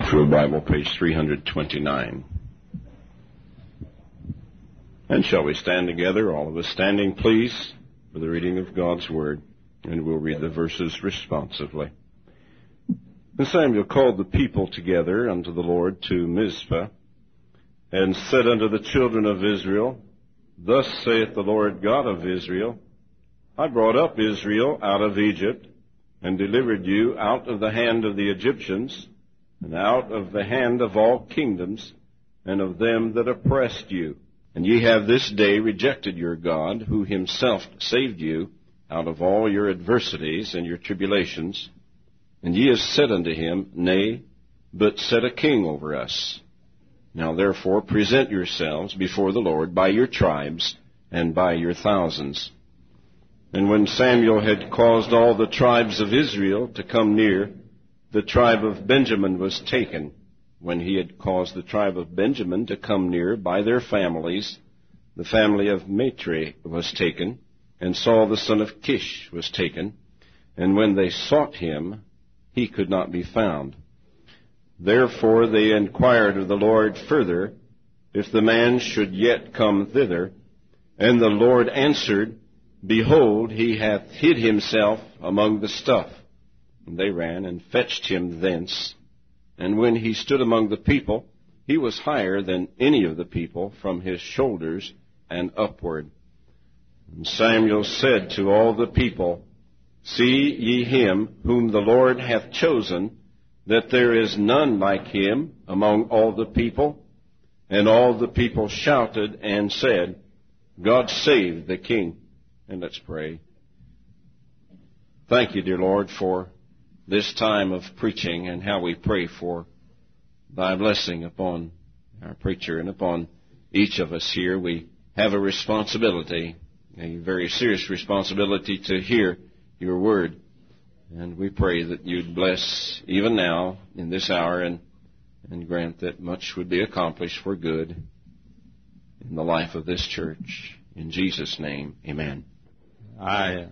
Through Bible, page 329. And shall we stand together, all of us standing, please, for the reading of God's Word, and we'll read the verses responsively. And Samuel called the people together unto the Lord to Mizpah, and said unto the children of Israel, Thus saith the Lord God of Israel, I brought up Israel out of Egypt, and delivered you out of the hand of the Egyptians, and out of the hand of all kingdoms, and of them that oppressed you. And ye have this day rejected your God, who himself saved you out of all your adversities and your tribulations. And ye have said unto him, Nay, but set a king over us. Now therefore present yourselves before the Lord by your tribes and by your thousands. And when Samuel had caused all the tribes of Israel to come near, the tribe of Benjamin was taken. When he had caused the tribe of Benjamin to come near by their families, the family of Matri was taken, and Saul the son of Kish was taken. And when they sought him, he could not be found. Therefore they inquired of the Lord further, if the man should yet come thither. And the Lord answered, Behold, he hath hid himself among the stuff. And they ran and fetched him thence. And when he stood among the people, he was higher than any of the people from his shoulders and upward. And Samuel said to all the people, See ye him whom the Lord hath chosen, that there is none like him among all the people. And all the people shouted and said, God save the king. And let's pray. Thank you, dear Lord, for this time of preaching, and how we pray for thy blessing upon our preacher and upon each of us here. We have a responsibility, a very serious responsibility, to hear your word. And we pray that you'd bless even now in this hour, and grant that much would be accomplished for good in the life of this church. In Jesus' name, amen. I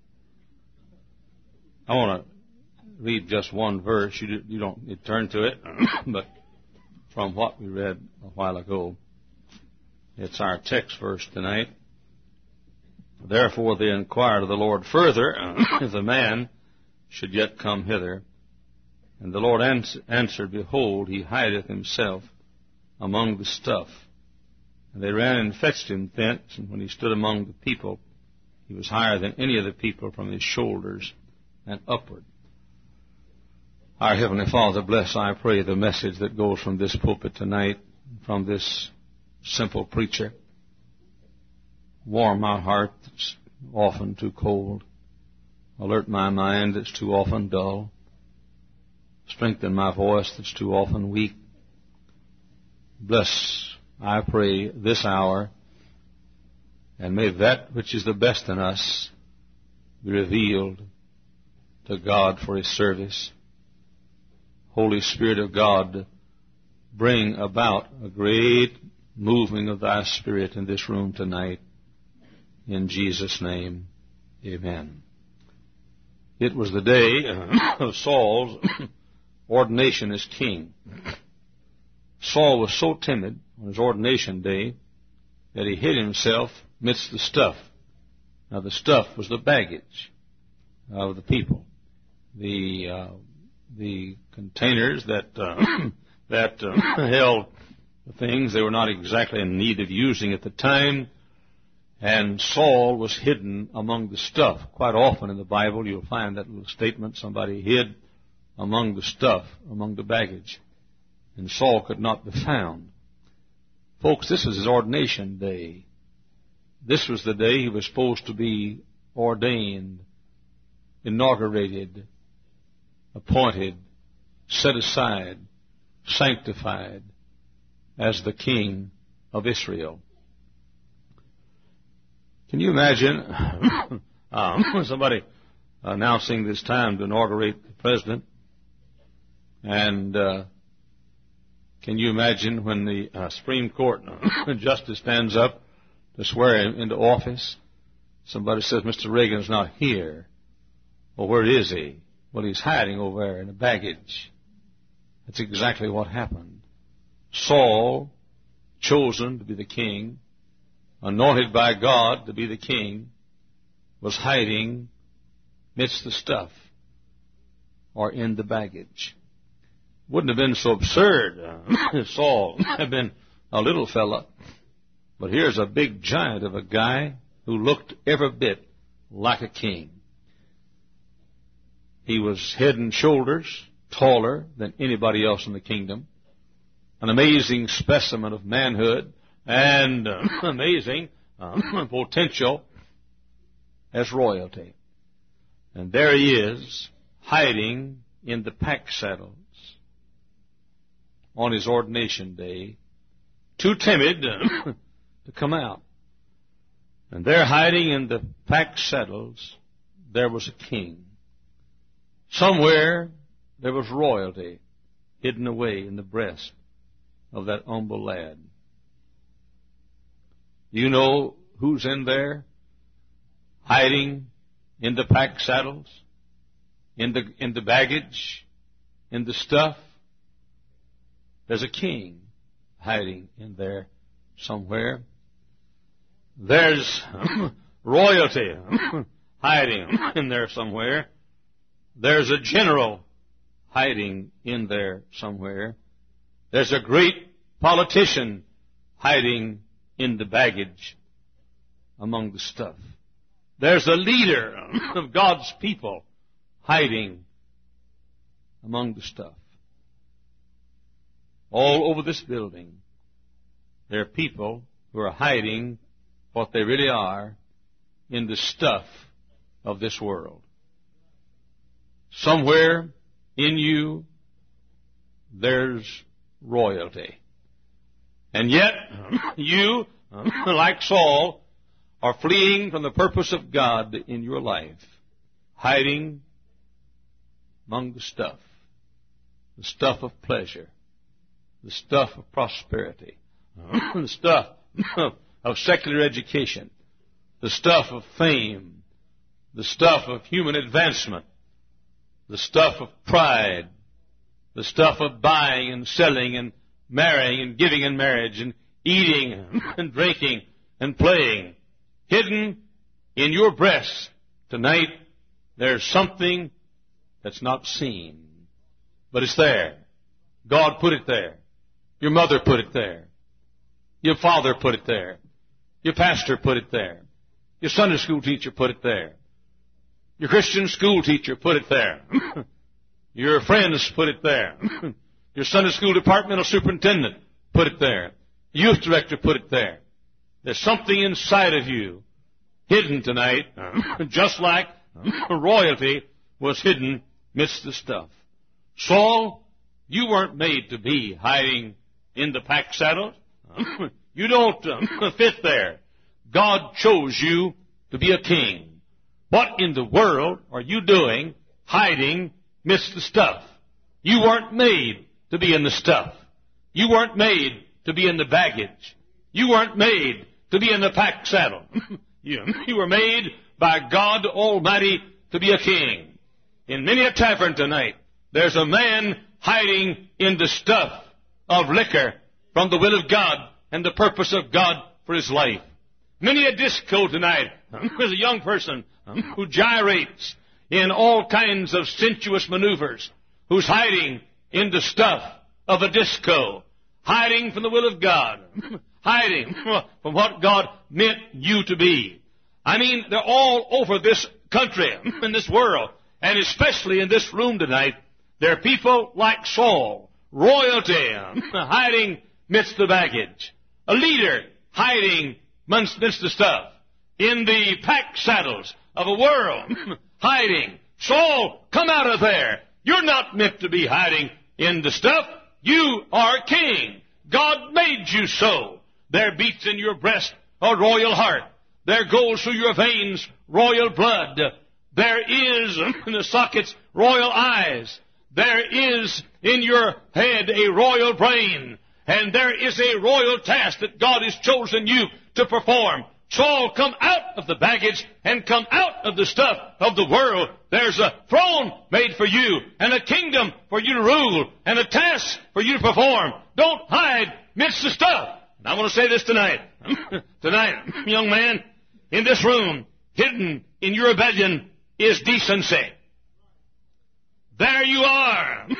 want to read just one verse. You don't need to turn to it, but from what we read a while ago, it's our text verse tonight. Therefore they inquired of the Lord further, if the man should yet come hither. And the Lord answered, Behold, he hideth himself among the stuff. And they ran and fetched him thence, and when he stood among the people, he was higher than any of the people from his shoulders and upward. Our Heavenly Father, bless, I pray, the message that goes from this pulpit tonight, from this simple preacher. Warm my heart that's often too cold. Alert my mind that's too often dull. Strengthen my voice that's too often weak. Bless, I pray, this hour, and may that which is the best in us be revealed to God for his service. Holy Spirit of God, bring about a great moving of thy Spirit in this room tonight. In Jesus' name, amen. It was the day of Saul's ordination as king. Saul was so timid on his ordination day that he hid himself amidst the stuff. Now the stuff was the baggage of the people. The containers that held the things they were not exactly in need of using at the time, and Saul was hidden among the stuff. Quite often in the Bible you'll find that little statement, somebody hid among the stuff, among the baggage, and Saul could not be found. Folks, this was his ordination day. This was the day he was supposed to be ordained, inaugurated, appointed, set aside, sanctified as the king of Israel. Can you imagine somebody announcing this time to inaugurate the president? And can you imagine when the Supreme Court justice stands up to swear him into office? Somebody says, Mr. Reagan's not here. Well, where is he? Well, he's hiding over there in the baggage. That's exactly what happened. Saul, chosen to be the king, anointed by God to be the king, was hiding amidst the stuff or in the baggage. Wouldn't have been so absurd if Saul had been a little fella. But here's a big giant of a guy who looked every bit like a king. He was head and shoulders taller than anybody else in the kingdom. An amazing specimen of manhood and amazing potential as royalty. And there he is, hiding in the pack saddles on his ordination day, too timid to come out. And there, hiding in the pack saddles, there was a king. Somewhere there was royalty hidden away in the breast of that humble lad. You know who's in there, hiding in the pack saddles, in the baggage, in the stuff? There's a king hiding in there somewhere. There's royalty hiding in there somewhere. There's a general hiding in there somewhere. There's a great politician hiding in the baggage among the stuff. There's a leader of God's people hiding among the stuff. All over this building, there are people who are hiding what they really are in the stuff of this world. Somewhere in you, there's royalty. And yet, you, like Saul, are fleeing from the purpose of God in your life, hiding among the stuff of pleasure, the stuff of prosperity, the stuff of secular education, the stuff of fame, the stuff of human advancement, the stuff of pride, the stuff of buying and selling and marrying and giving in marriage and eating and drinking and playing. Hidden in your breast tonight, there's something that's not seen, but it's there. God put it there. Your mother put it there. Your father put it there. Your pastor put it there. Your Sunday school teacher put it there. Your Christian school teacher put it there. Your friends put it there. Your Sunday school departmental superintendent put it there. Youth director put it there. There's something inside of you hidden tonight, just like royalty was hidden amidst the stuff. Saul, you weren't made to be hiding in the pack saddle. You don't fit there. God chose you to be a king. What in the world are you doing hiding amidst the stuff? You weren't made to be in the stuff. You weren't made to be in the baggage. You weren't made to be in the pack saddle. You were made by God Almighty to be a king. In many a tavern tonight, there's a man hiding in the stuff of liquor from the will of God and the purpose of God for his life. Many a disco tonight, there's a young person who gyrates in all kinds of sensuous maneuvers, who's hiding in the stuff of a disco, hiding from the will of God, hiding from what God meant you to be. I mean, they're all over this country, in this world, and especially in this room tonight. There are people like Saul, royalty, hiding amidst the baggage, a leader hiding amidst the stuff, in the pack saddles of a world, hiding. Saul, come out of there. You're not meant to be hiding in the stuff. You are king. God made you so. There beats in your breast a royal heart. There goes through your veins royal blood. There is in the sockets royal eyes. There is in your head a royal brain. And there is a royal task that God has chosen you to perform. Saul, come out of the baggage and come out of the stuff of the world. There's a throne made for you and a kingdom for you to rule and a task for you to perform. Don't hide midst the stuff. And I want to say this tonight. Tonight, young man, in this room, hidden in your rebellion is decency. There you are.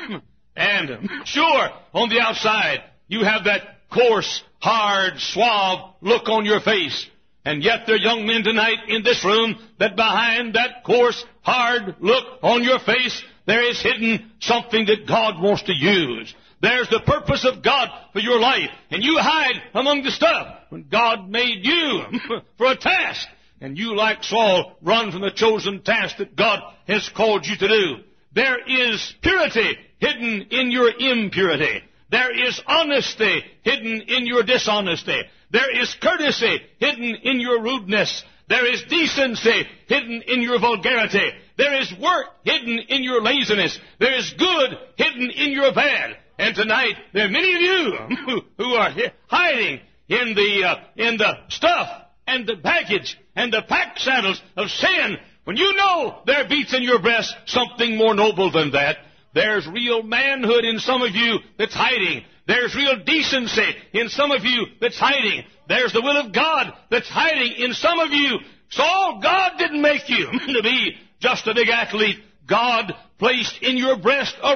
And sure, on the outside, you have that coarse, hard, suave look on your face. And yet there are young men tonight in this room that behind that coarse, hard look on your face, there is hidden something that God wants to use. There's the purpose of God for your life. And you hide among the stuff when God made you for a task. And you, like Saul, run from the chosen task that God has called you to do. There is purity hidden in your impurity. There is honesty hidden in your dishonesty. There is courtesy hidden in your rudeness. There is decency hidden in your vulgarity. There is work hidden in your laziness. There is good hidden in your bad. And tonight, there are many of you who are hiding in the stuff and the baggage and the pack saddles of sin, when you know there beats in your breast something more noble than that. There's real manhood in some of you that's hiding. There's real decency in some of you that's hiding. There's the will of God that's hiding in some of you. Saul, God didn't make you to be just a big athlete. God placed in your breast a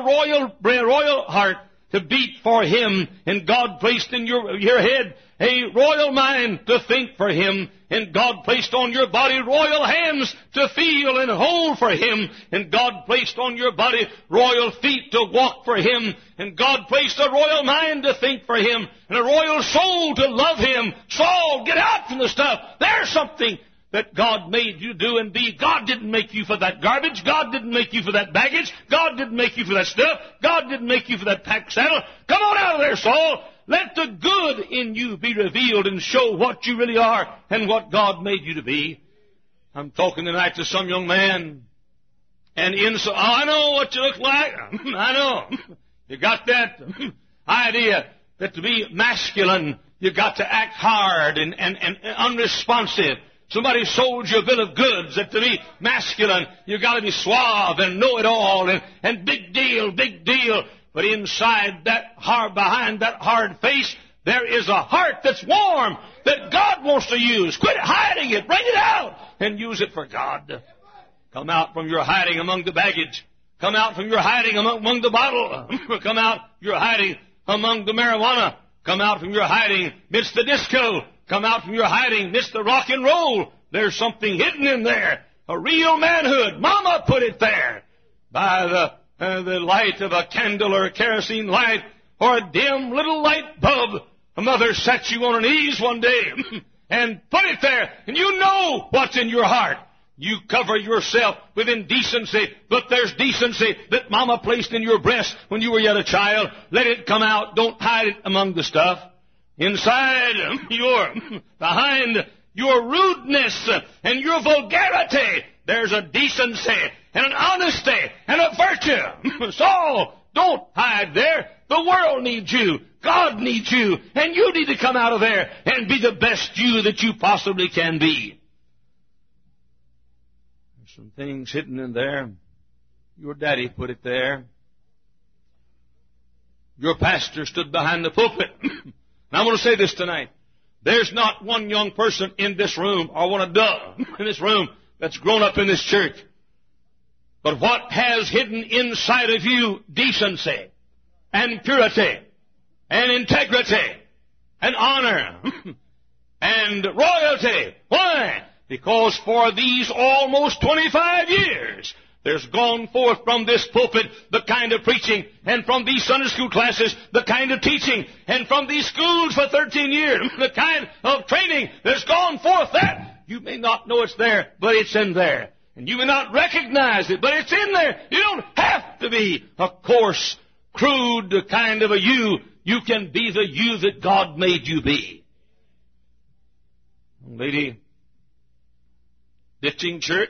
royal heart to beat for Him. And God placed in your head a royal mind to think for Him. And God placed on your body royal hands to feel and hold for Him. And God placed on your body royal feet to walk for Him. And God placed a royal mind to think for Him. And a royal soul to love Him. Saul, get out from the stuff. There's something that God made you do and be. God didn't make you for that garbage. God didn't make you for that baggage. God didn't make you for that stuff. God didn't make you for that pack saddle. Come on out of there, Saul. Let the good in you be revealed and show what you really are and what God made you to be. I'm talking tonight to some young man. And I know what you look like. I know. You got that idea that to be masculine, you got to act hard and unresponsive. Somebody sold you a bill of goods that to be masculine, you got to be suave and know-it-all and big deal, big deal. But inside that hard, behind that hard face, there is a heart that's warm that God wants to use. Quit hiding it. Bring it out and use it for God. Come out from your hiding among the baggage. Come out from your hiding among the bottle. Come out your hiding among the marijuana. Come out from your hiding midst the disco. Come out from your hiding midst the rock and roll. There's something hidden in there. A real manhood. Mama put it there. By the light of a candle or a kerosene light or a dim little light bulb. A mother sat you on her knees one day and put it there. And you know what's in your heart. You cover yourself with indecency, but there's decency that Mama placed in your breast when you were yet a child. Let it come out. Don't hide it among the stuff. Inside behind your rudeness and your vulgarity, there's a decency and an honesty and a virtue. Saul, don't hide there. The world needs you. God needs you. And you need to come out of there and be the best you that you possibly can be. There's some things hidden in there. Your daddy put it there. Your pastor stood behind the pulpit. And I want to say this tonight. There's not one young person in this room, or one adult in this room, that's grown up in this church. But what has hidden inside of you decency and purity and integrity and honor and royalty. Why? Because for these almost 25 years, there's gone forth from this pulpit the kind of preaching, and from these Sunday school classes the kind of teaching, and from these schools for 13 years the kind of training that's gone forth. That you may not know it's there, but it's in there. And you may not recognize it, but it's in there. You don't have to be a coarse, crude kind of a you. You can be the you that God made you be. Lady, ditching church.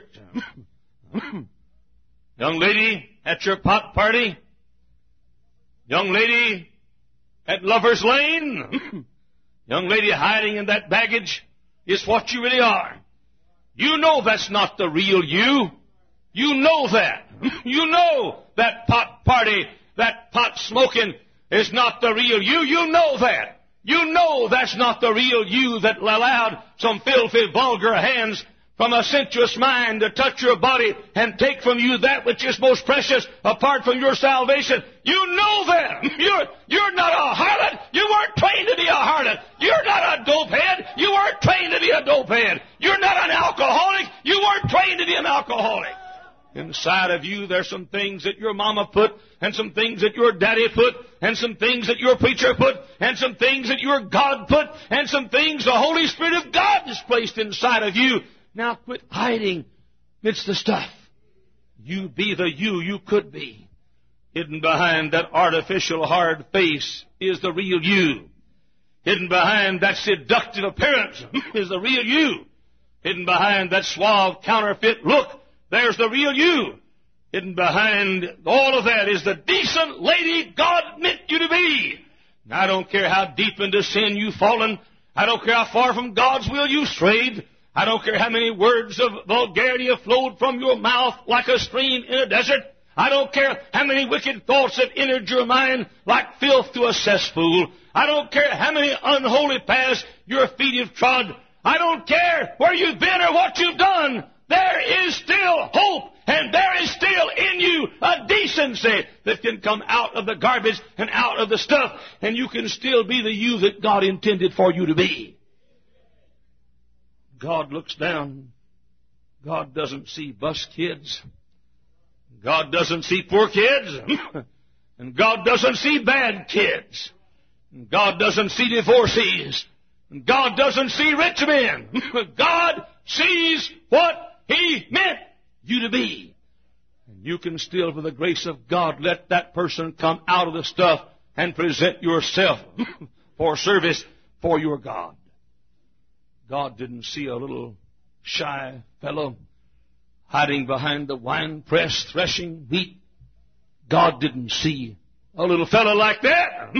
Young lady at your pot party. Young lady at Lover's Lane. Young lady hiding in that baggage. is what you really are. You know that's not the real you. You know that. You know that pot party, that pot smoking is not the real you. You know that. You know that's not the real you that allowed some filthy, vulgar hands from a sensuous mind to touch your body and take from you that which is most precious apart from your salvation. You know that. You're not a harlot. You weren't trained to be a harlot. You're not a dopehead. You weren't trained to be a dopehead. You're not an alcoholic. You weren't trained to be an alcoholic. Inside of you, there's some things that your mama put, and some things that your daddy put, and some things that your preacher put, and some things that your God put, and some things the Holy Spirit of God has placed inside of you. Now quit hiding amidst the stuff. You be the you could be. Hidden behind that artificial hard face is the real you. Hidden behind that seductive appearance is the real you. Hidden behind that suave counterfeit look, there's the real you. Hidden behind all of that is the decent lady God meant you to be. Now, I don't care how deep into sin you've fallen. I don't care how far from God's will you strayed. I don't care how many words of vulgarity have flowed from your mouth like a stream in a desert. I don't care how many wicked thoughts have entered your mind like filth to a cesspool. I don't care how many unholy paths your feet have trod. I don't care where you've been or what you've done. There is still hope, and there is still in you a decency that can come out of the garbage and out of the stuff, and you can still be the you that God intended for you to be. God looks down. God doesn't see bus kids. God doesn't see poor kids. And God doesn't see bad kids. And God doesn't see divorcees. And God doesn't see rich men. God sees what He meant you to be. And you can still, with the grace of God, let that person come out of the stuff and present yourself for service for your God. God didn't see a little shy fellow hiding behind the wine press threshing wheat. God didn't see a little fellow like that.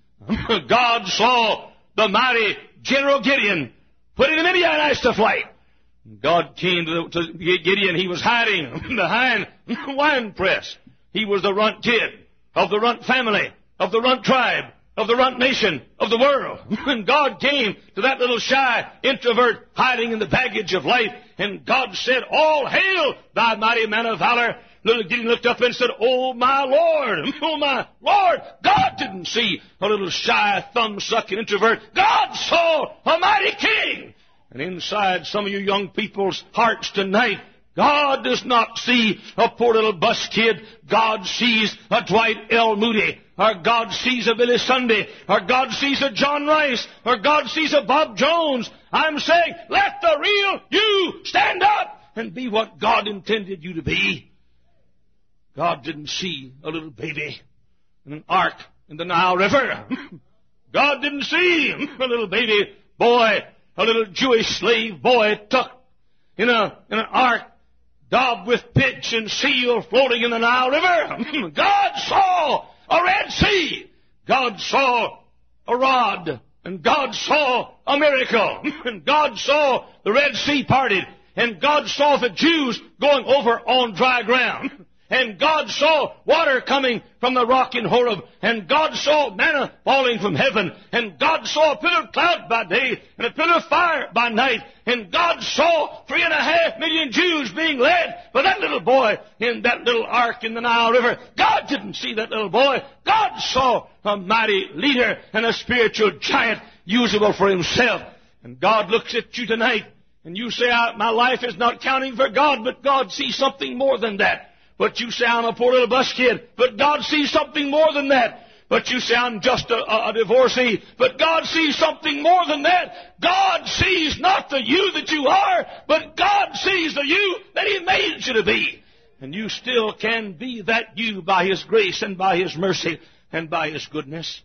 God saw the mighty General Gideon putting the Midianites to flight. God came to Gideon. He was hiding behind the wine press. He was the runt kid of the runt family, of the runt tribe, of the runt nation, of the world. And God came to that little shy introvert hiding in the baggage of life. And God said, "All hail, thy mighty man of valor." Little Gideon looked up and said, "Oh, my Lord, oh, my Lord." God didn't see a little shy, thumb-sucking introvert. God saw a mighty king. And inside some of you young people's hearts tonight, God does not see a poor little bus kid. God sees a Dwight L. Moody. Or God sees a Billy Sunday. Or God sees a John Rice. Or God sees a Bob Jones. I'm saying, let the real you stand up and be what God intended you to be. God didn't see a little baby in an ark in the Nile River. God didn't see a little baby boy, a little Jewish slave boy tucked in an ark daubed with pitch and seal floating in the Nile River. God saw a Red Sea. God saw a rod. And God saw a miracle. And God saw the Red Sea parted. And God saw the Jews going over on dry ground. And God saw water coming from the rock in Horeb. And God saw manna falling from heaven. And God saw a pillar of cloud by day and a pillar of fire by night. And God saw 3.5 million Jews being led by that little boy in that little ark in the Nile River. God didn't see that little boy. God saw a mighty leader and a spiritual giant usable for himself. And God looks at you tonight and you say, "My life is not counting for God," but God sees something more than that. But you say, "I'm a poor little bus kid," but God sees something more than that. But you say, "I'm just a divorcee," but God sees something more than that. God sees not the you that you are, but God sees the you that He made you to be. And you still can be that you by His grace and by His mercy and by His goodness.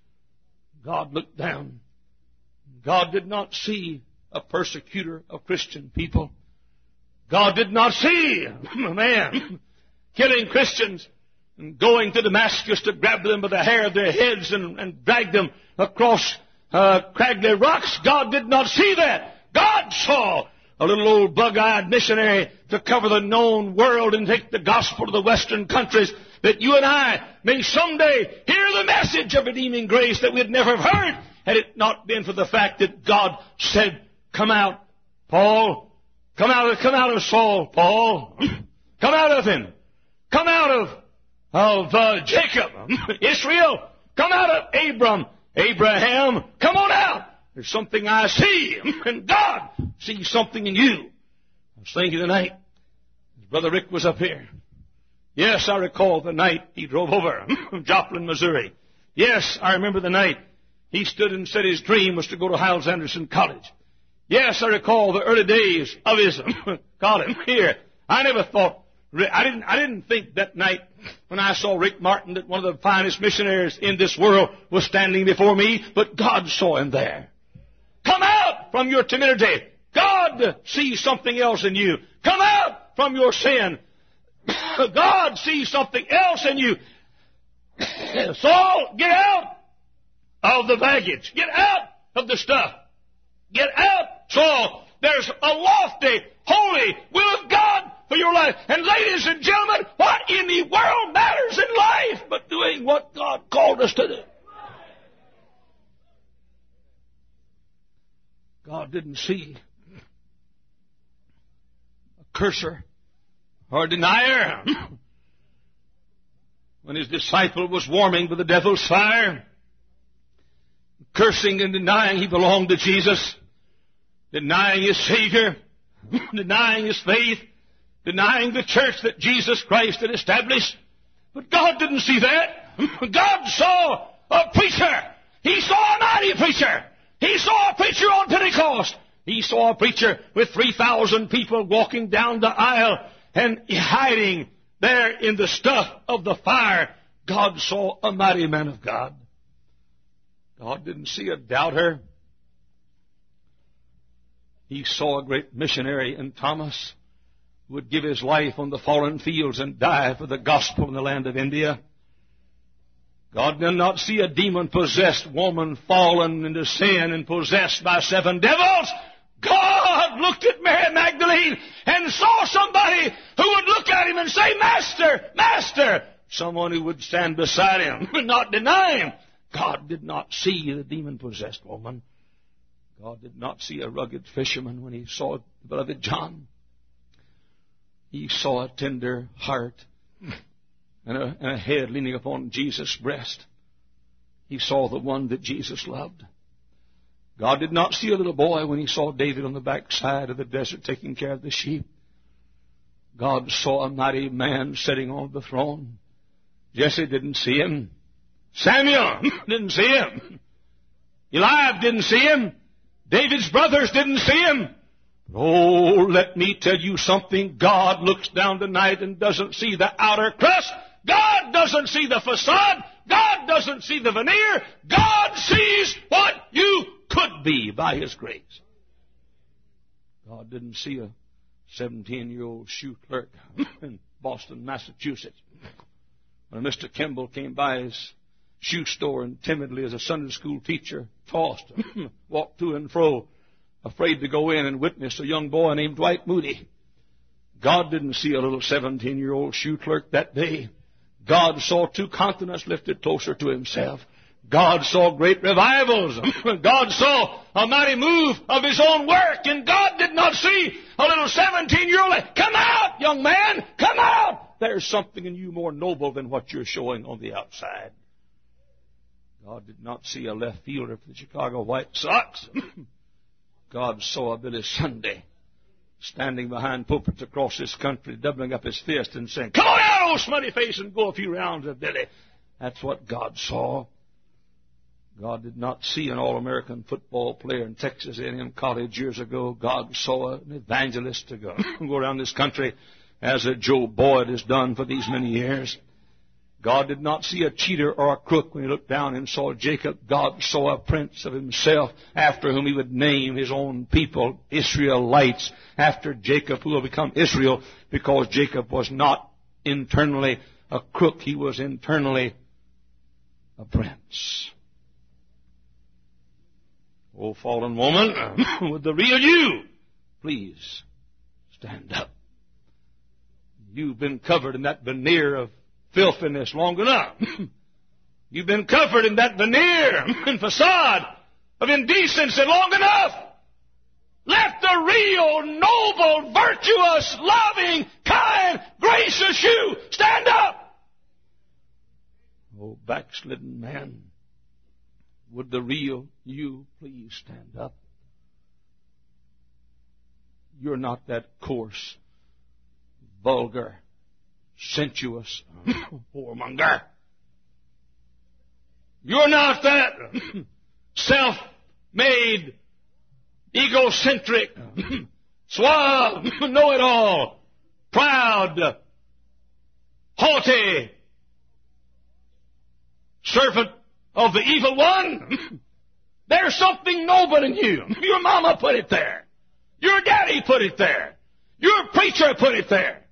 God looked down. God did not see a persecutor of Christian people. God did not see a man killing Christians and going to Damascus to grab them by the hair of their heads and drag them across craggly rocks. God did not see that. God saw a little old bug-eyed missionary to cover the known world and take the gospel to the western countries, that you and I may someday hear the message of redeeming grace that we had never heard had it not been for the fact that God said, come out, Paul. Come out of Saul, Paul. Come out of him. Come out of Jacob, Israel. Come out of Abraham. Come on out. There's something I see, and God sees something in you. I was thinking tonight, Brother Rick was up here. Yes, I recall the night he drove over from Joplin, Missouri. Yes, I remember the night he stood and said his dream was to go to Hyles Anderson College. Yes, I recall the early days of his college here. I never thought, I didn't think that night when I saw Rick Martin that one of the finest missionaries in this world was standing before me, but God saw him there. Come out from your timidity. God sees something else in you. Come out from your sin. God sees something else in you. Saul, get out of the baggage. Get out of the stuff. Get out, Saul. There's a lofty, holy will of God for your life. And ladies and gentlemen, what in the world matters in life but doing what God called us to do? God didn't see a curser or a denier when his disciple was warming with the devil's fire, cursing and denying he belonged to Jesus, denying his Savior, denying his faith, denying the church that Jesus Christ had established. But God didn't see that. God saw a preacher. He saw a mighty preacher. He saw a preacher on Pentecost. He saw a preacher with 3,000 people walking down the aisle and hiding there in the stuff of the fire. God saw a mighty man of God. God didn't see a doubter. He saw a great missionary in Thomas who would give his life on the foreign fields and die for the gospel in the land of India. God did not see a demon-possessed woman fallen into sin and possessed by 7 devils. God looked at Mary Magdalene and saw somebody who would look at him and say, Master, Master. Someone who would stand beside him and not deny him. God did not see the demon-possessed woman. God did not see a rugged fisherman when he saw beloved John. He saw a tender heart and a head leaning upon Jesus' breast. He saw the one that Jesus loved. God did not see a little boy when he saw David on the backside of the desert taking care of the sheep. God saw a mighty man sitting on the throne. Jesse didn't see him. Samuel didn't see him. Eliab didn't see him. David's brothers didn't see him. Oh, let me tell you something. God looks down tonight and doesn't see the outer crust. God doesn't see the facade. God doesn't see the veneer. God sees what you could be by His grace. God didn't see a 17-year-old shoe clerk in Boston, Massachusetts. When Mr. Kimball came by his shoe store and timidly, as a Sunday school teacher, tossed, walked to and fro, afraid to go in and witness a young boy named Dwight Moody. God didn't see a little 17-year-old shoe clerk that day. God saw 2 continents lifted closer to Himself. God saw great revivals. God saw a mighty move of His own work. And God did not see a little 17-year-old. Come out, young man. Come out. There's something in you more noble than what you're showing on the outside. God did not see a left fielder for the Chicago White Sox. God saw a Billy Sunday standing behind pulpits across this country, doubling up his fist and saying, "Come on out, old smutty face, and go a few rounds with Billy." That's what God saw. God did not see an All-American football player in Texas A&M College years ago. God saw an evangelist to go around this country as Joe Boyd has done for these many years. God did not see a cheater or a crook when He looked down and saw Jacob. God saw a prince of Himself after whom He would name His own people, Israelites, after Jacob, who will become Israel, because Jacob was not internally a crook. He was internally a prince. Oh, fallen woman, would the real you please stand up? You've been covered in that veneer of filthiness long enough. You've been covered in that veneer and facade of indecency long enough. Let the real, noble, virtuous, loving, kind, gracious you stand up. Oh, backslidden man, would the real you please stand up? You're not that coarse, vulgar, sensuous whoremonger. You're not that self-made, egocentric, suave, know-it-all, proud, haughty servant of the evil one. There's something noble in you. Your mama put it there. Your daddy put it there. Your preacher put it there.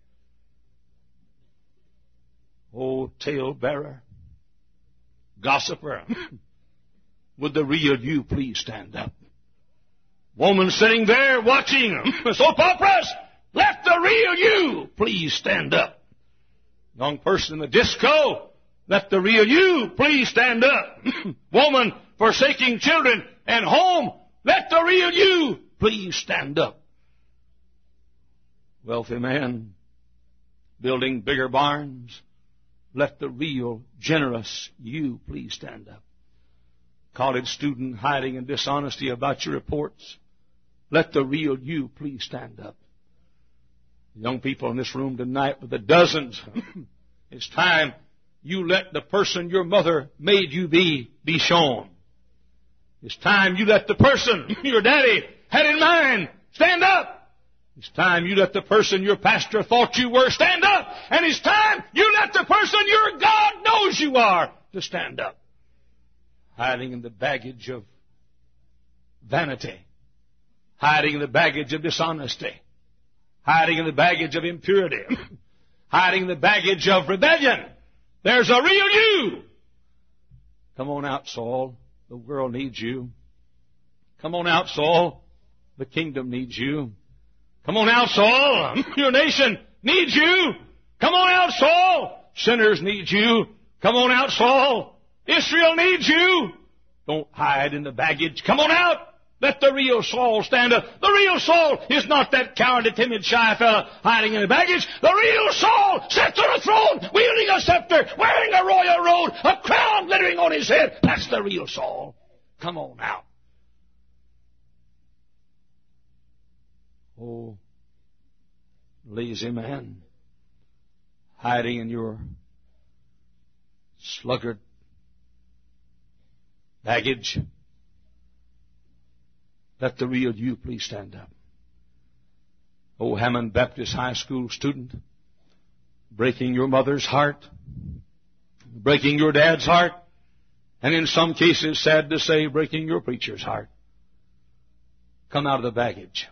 Oh, tale-bearer, gossiper, would the real you please stand up? Woman sitting there watching soap operas, let the real you please stand up. Young person in the disco, let the real you please stand up. Woman forsaking children and home, let the real you please stand up. Wealthy man building bigger barns, let the real, generous you please stand up. College student hiding in dishonesty about your reports, let the real you please stand up. Young people in this room tonight with the dozens, it's time you let the person your mother made you be shown. It's time you let the person your daddy had in mind stand up. It's time you let the person your pastor thought you were stand up. And it's time you let the person your God knows you are to stand up. Hiding in the baggage of vanity. Hiding in the baggage of dishonesty. Hiding in the baggage of impurity. Hiding in the baggage of rebellion. There's a real you. Come on out, Saul. The world needs you. Come on out, Saul. The kingdom needs you. Come on out, Saul. Your nation needs you. Come on out, Saul. Sinners need you. Come on out, Saul. Israel needs you. Don't hide in the baggage. Come on out. Let the real Saul stand up. The real Saul is not that cowardly, timid, shy fella hiding in the baggage. The real Saul sits on a throne, wielding a scepter, wearing a royal robe, a crown glittering on his head. That's the real Saul. Come on out. Oh, lazy man, hiding in your sluggard baggage. Let the real you please stand up. Oh, Hammond Baptist High School student, breaking your mother's heart, breaking your dad's heart, and in some cases, sad to say, breaking your preacher's heart. Come out of the baggage.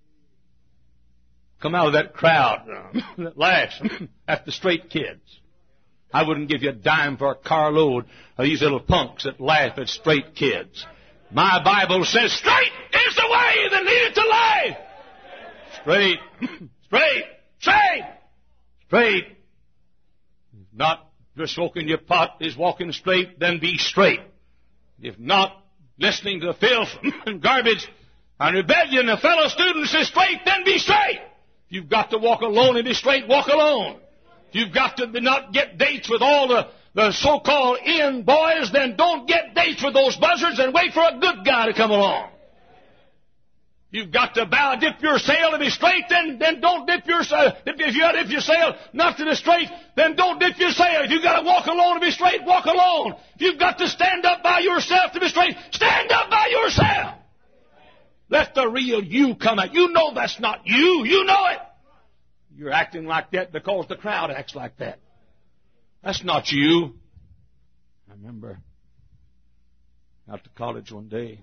Come out of that crowd that laughs at the straight kids. I wouldn't give you a dime for a carload of these little punks that laugh at straight kids. My Bible says straight is the way that leadeth to life. Straight, straight, straight, straight. Not just smoking your pot is walking straight, then be straight. If not listening to the filth and garbage and rebellion of fellow students is straight, then be straight. If you've got to walk alone and be straight, walk alone. If you've got to not get dates with all the so-called in boys, then don't get dates with those buzzards and wait for a good guy to come along. You've got to bow, dip your sail to be straight, then don't dip your sail. If you got to dip your sail not to be straight, then don't dip your sail. If you've got to walk alone to be straight, walk alone. If you've got to stand up by yourself to be straight, stand up by yourself. Let the real you come out. You know that's not you. You know it. You're acting like that because the crowd acts like that. That's not you. I remember out to college one day,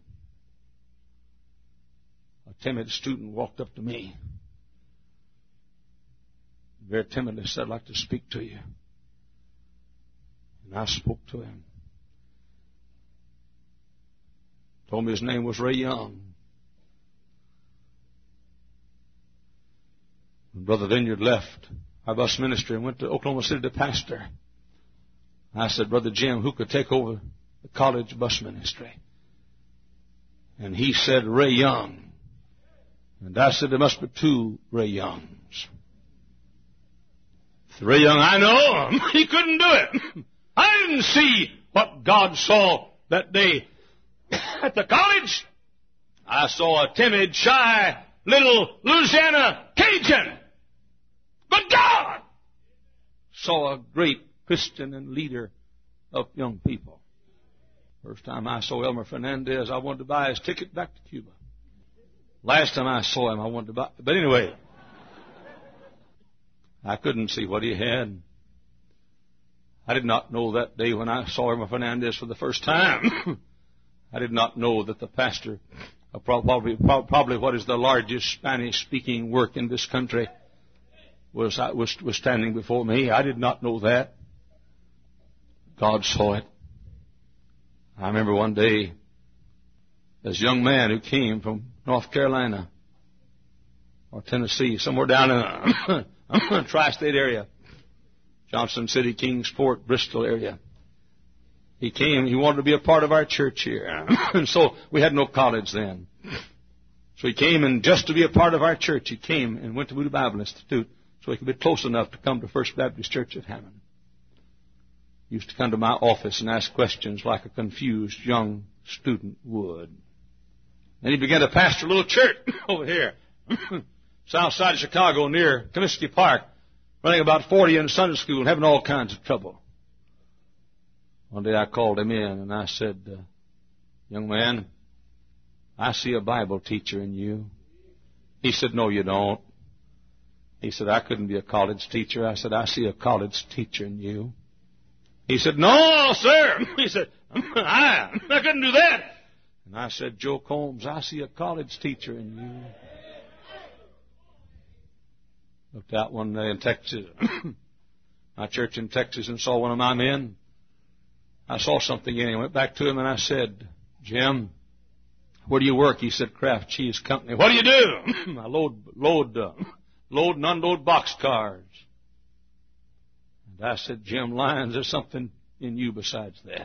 a timid student walked up to me. Very timidly said, I'd like to speak to you. And I spoke to him. Told me his name was Ray Young. When Brother Vineyard left our bus ministry and went to Oklahoma City to pastor, I said, Brother Jim, who could take over the college bus ministry? And he said, Ray Young. And I said, there must be two Ray Youngs. The Ray Young I know, he couldn't do it. I didn't see what God saw that day at the college. I saw a timid, shy, little Louisiana Cajun. But God saw a great Christian and leader of young people. First time I saw Elmer Fernandez, I wanted to buy his ticket back to Cuba. Last time I saw him, I wanted to buy... But anyway, I couldn't see what he had. I did not know that day when I saw Elmer Fernandez for the first time. I did not know that the pastor of probably what is the largest Spanish-speaking work in this country was standing before me. I did not know that. God saw it. I remember one day, this young man who came from North Carolina or Tennessee, somewhere down in the tri-state area, Johnson City, Kingsport, Bristol area. He came, he wanted to be a part of our church here. And so we had no college then. So he came, and just to be a part of our church, he came and went to Moody Bible Institute so he could be close enough to come to First Baptist Church at Hammond. He used to come to my office and ask questions like a confused young student would. Then he began to pastor a little church over here, south side of Chicago near Comiskey Park, running about 40 in Sunday school and having all kinds of trouble. One day I called him in and I said, young man, I see a Bible teacher in you. He said, no, you don't. He said, I couldn't be a college teacher. I said, I see a college teacher in you. He said, no, sir. He said, I couldn't do that. And I said, Joe Combs, I see a college teacher in you. Looked out one day in Texas, my church in Texas, and saw one of my men. I saw something in him. Went back to him and I said, Jim, where do you work? He said, Kraft Cheese Company. What do you do? I load and unload boxcars. And I said, Jim Lyons, there's something in you besides that.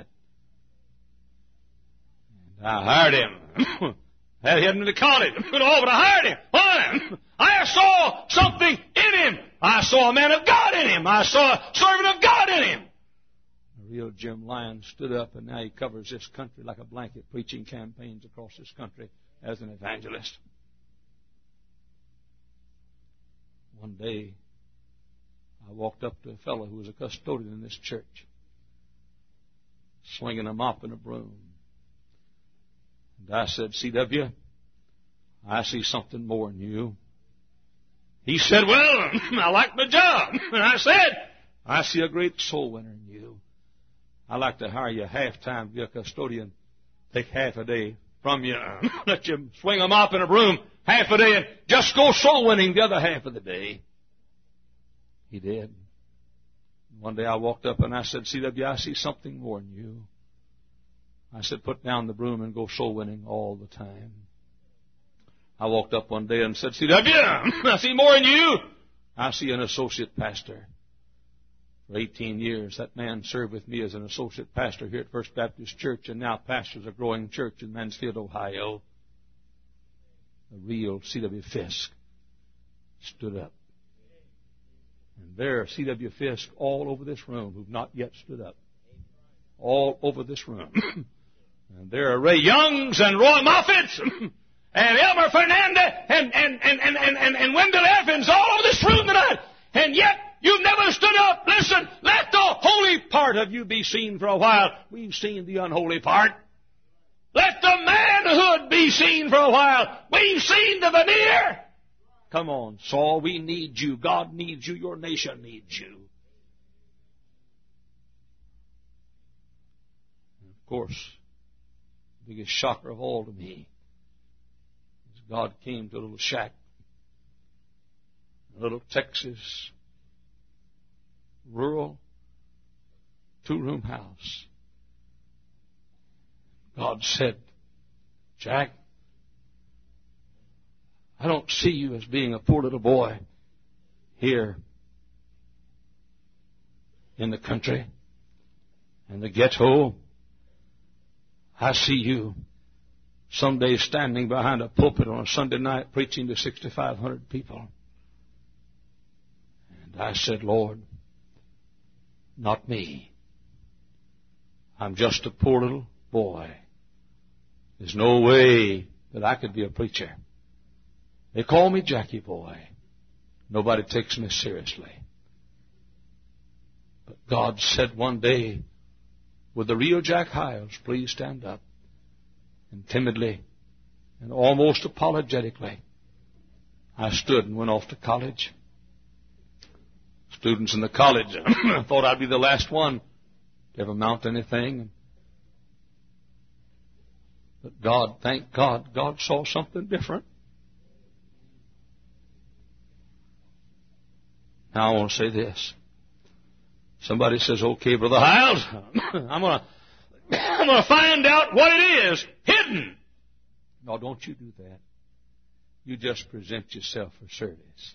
And I hired him. Had him to college. But I hired him. Why? I saw something in him. I saw a man of God in him. I saw a servant of God in him. The real Jim Lyons stood up, and now he covers this country like a blanket, preaching campaigns across this country as an evangelist. One day, I walked up to a fellow who was a custodian in this church, swinging a mop and a broom. And I said, C.W., I see something more in you. He said, well, I like my job. And I said, I see a great soul winner in you. I'd like to hire you half-time to be a custodian. Take half a day from you. Let you swing a mop and a broom half a day and just go soul winning the other half of the day. He did. One day I walked up and I said, C.W., I see something more in you. I said, put down the broom and go soul winning all the time. I walked up one day and said, C.W., I see more in you. I see an associate pastor. For 18 years, that man served with me as an associate pastor here at First Baptist Church and now pastors a growing church in Mansfield, Ohio. The real C.W. Fisk stood up. And there are C.W. Fisk all over this room who've not yet stood up. All over this room. And there are Ray Youngs and Roy Moffitts and Elmer Fernandez and Wendell Evans all over this room tonight. And yet, you've never stood up. Listen, let the holy part of you be seen for a while. We've seen the unholy part. Let the manhood be seen for a while. We've seen the veneer. Come on, Saul, we need you. God needs you. Your nation needs you. And of course, the biggest shocker of all to me is God came to a little shack, a little Texas, rural, 2-room house. God said, Jack, I don't see you as being a poor little boy here in the country, in the ghetto. I see you someday standing behind a pulpit on a Sunday night preaching to 6,500 people. And I said, Lord, not me. I'm just a poor little boy. There's no way that I could be a preacher. They call me Jackie Boy. Nobody takes me seriously. But God said one day, would the real Jack Hyles please stand up? And timidly and almost apologetically, I stood and went off to college. Students in the college thought I'd be the last one to ever mount anything. But God, thank God, God saw something different. Now I want to say this. Somebody says, okay, Brother Hyles, I'm going to find out what it is hidden. No, don't you do that. You just present yourself for service.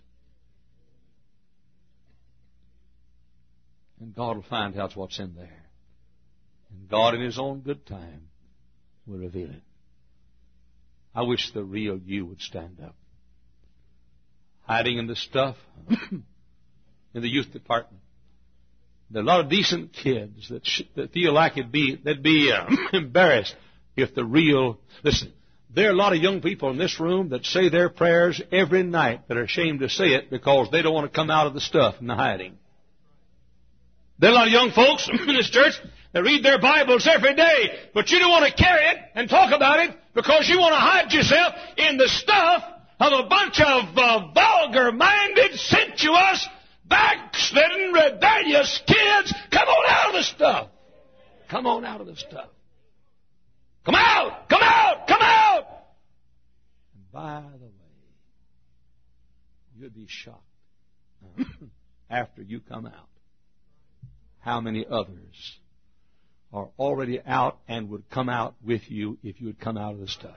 And God will find out what's in there. And God in His own good time will reveal it. I wish the real you would stand up. Hiding in the stuff in the youth department. There are a lot of decent kids that feel like they'd be embarrassed if the real... Listen, there are a lot of young people in this room that say their prayers every night that are ashamed to say it because they don't want to come out of the stuff and the hiding. There are a lot of young folks in this church that read their Bibles every day, but you don't want to carry it and talk about it because you want to hide yourself in the stuff of a bunch of vulgar-minded, sensuous, backslidden, rebellious kids. Come on out of the stuff. Come on out of the stuff. Come out! Come out! Come out! And by the way, you'd be shocked after you come out how many others are already out and would come out with you if you would come out of the stuff.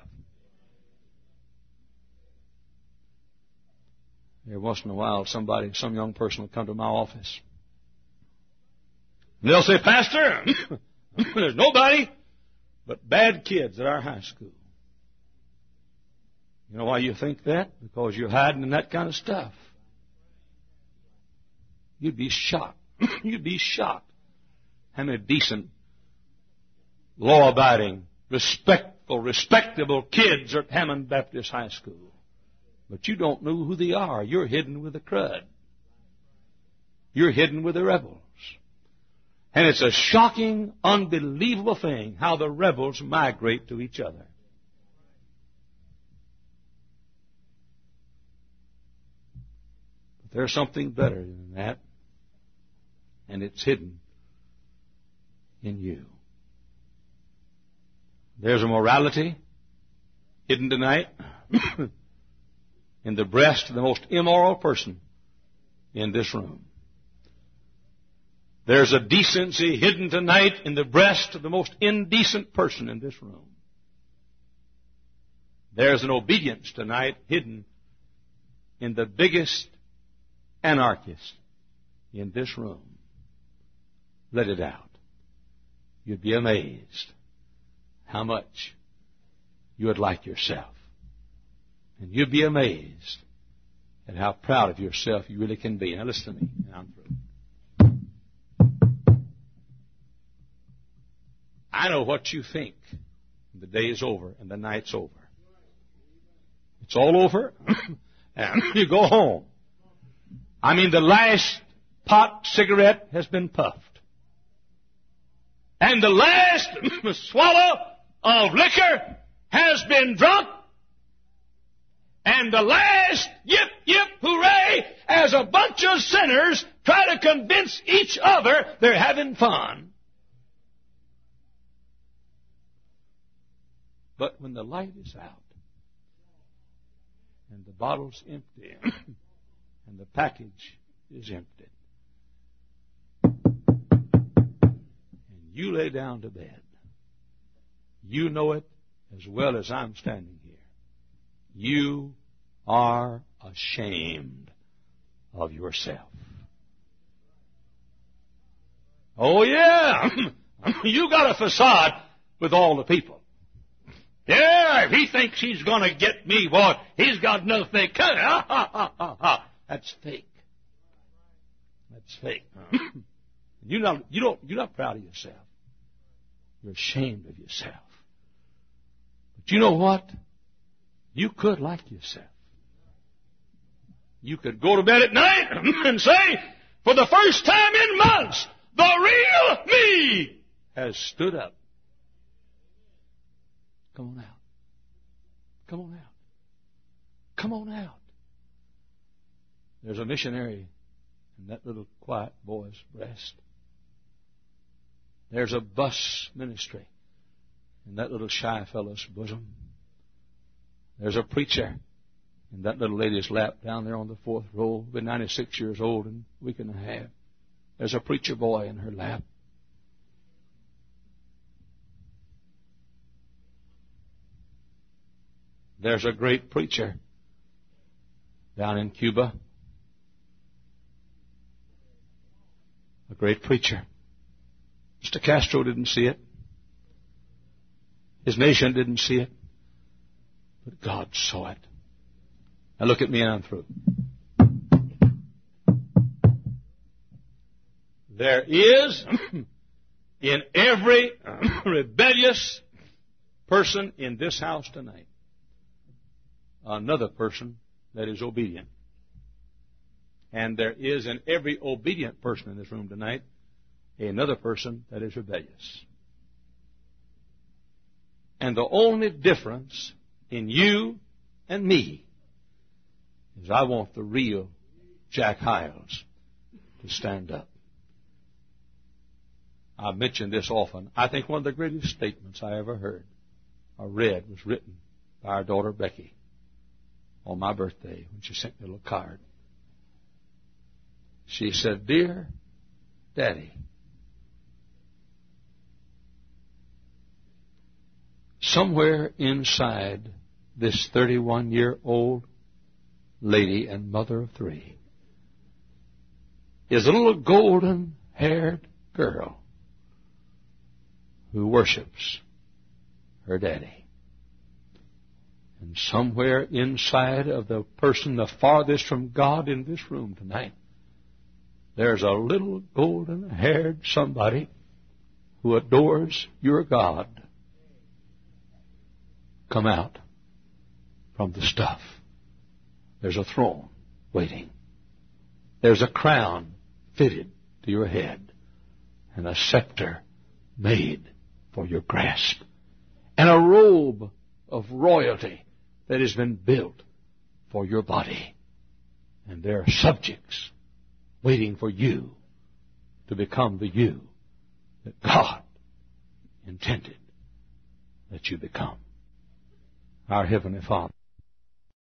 Every once in a while, some young person will come to my office. And they'll say, Pastor, there's nobody but bad kids at our high school. You know why you think that? Because you're hiding in that kind of stuff. You'd be shocked. You'd be shocked how many decent, law-abiding, respectable kids are at Hammond Baptist High School. But you don't know who they are. You're hidden with the crud. You're hidden with the rebels. And it's a shocking, unbelievable thing how the rebels migrate to each other. But there's something better than that. And it's hidden in you. There's a morality hidden tonight in the breast of the most immoral person in this room. There's a decency hidden tonight in the breast of the most indecent person in this room. There's an obedience tonight hidden in the biggest anarchist in this room. Let it out. You'd be amazed how much you would like yourself. And you'd be amazed at how proud of yourself you really can be. Now listen to me, and I'm through. I know what you think. The day is over and the night's over. It's all over and you go home. I mean, the last pot cigarette has been puffed. And the last swallow of liquor has been drunk. And the last yip, yip, hooray, as a bunch of sinners try to convince each other they're having fun. But when the light is out, and the bottle's empty, and the package is empty, and you lay down to bed, you know it as well as I'm standing here, you are ashamed of yourself. Oh, yeah. You got a facade with all the people. Yeah, if he thinks he's going to get me, boy, he's got enough thick. That's fake. That's fake. You're not proud of yourself. You're ashamed of yourself. But you know what? You could like yourself. You could go to bed at night and say, for the first time in months, the real me has stood up. Come on out. Come on out. Come on out. There's a missionary in that little quiet boy's breast. There's a bus ministry in that little shy fellow's bosom. There's a preacher in that little lady's lap down there on the fourth row, been 96 years old in a week and a half. There's a preacher boy in her lap. There's a great preacher down in Cuba. A great preacher. Mr. Castro didn't see it. His nation didn't see it. But God saw it. Now look at me and I'm through. There is in every rebellious person in this house tonight another person that is obedient. And there is in every obedient person in this room tonight another person that is rebellious. And the only difference in you and me is I want the real Jack Hyles to stand up. I've mentioned this often. I think one of the greatest statements I ever heard or read was written by our daughter Becky on my birthday when she sent me a little card. She said, "Dear Daddy, somewhere inside this 31-year-old lady and mother of three is a little golden-haired girl who worships her daddy. And somewhere inside of the person the farthest from God in this room tonight, there's a little golden-haired somebody who adores your God. Come out from the stuff. There's a throne waiting. There's a crown fitted to your head and a scepter made for your grasp and a robe of royalty that has been built for your body. And there are subjects waiting for you to become the you that God intended that you become. Our Heavenly Father.